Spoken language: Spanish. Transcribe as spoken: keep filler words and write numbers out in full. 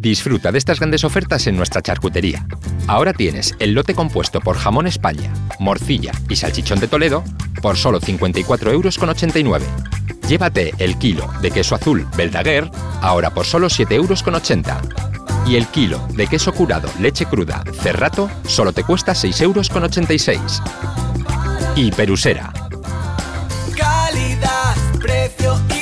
Disfruta de estas grandes ofertas en nuestra charcutería. Ahora tienes el lote compuesto por jamón España, morcilla y salchichón de Toledo por solo cincuenta y cuatro euros con ochenta y nueve. Llévate el kilo de queso azul Verdaguer ahora por solo siete euros con ochenta. Y el kilo de queso curado leche cruda Cerrato solo te cuesta seis euros con ochenta y seis. Y Perusera. Calidad, precio